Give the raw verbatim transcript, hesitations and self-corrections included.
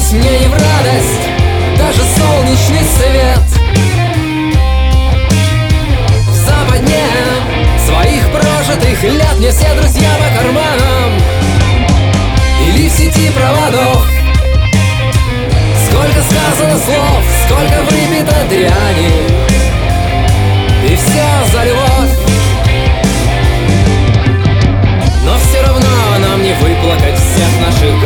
Здесь мне не в радость даже солнечный свет. В западне своих прожитых лет мне все друзья по карманам или в сети проводов. Сколько сказано слов, сколько выпито дряни, и все за любовь. Но все равно нам не выплакать всех наших